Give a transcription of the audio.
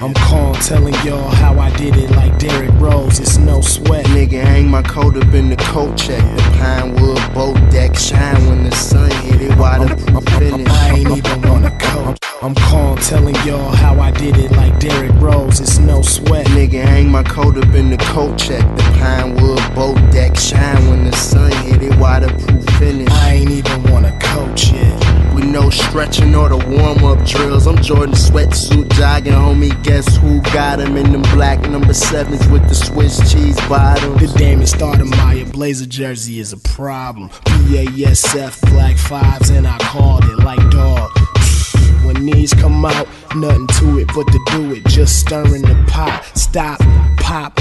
I'm calm, telling y'all how I did it like Derrick Rose, it's no sweat. Nigga, hang my coat up in the coat check. The Pinewood boat deck shine when the sun hit it. Waterproof finish. I ain't even wanna coach. I'm calm, telling y'all how I did it like Derrick Rose, it's no sweat. Nigga, hang my coat up in the coat check. The Pinewood boat deck shine when the sun hit it. Waterproof finish. I ain't even wanna coach yet. With no stretching or the warm-up drills. I'm Jordan sweatsuit jogging, homie. Guess who got him in them black number 7s with the Swiss cheese bottoms? The Damon Stoudemire Blazer jersey is a problem. BASF black 5s and I called it like dog. When these come out, nothing to it but to do it. Just stirring the pot. Stop, pop,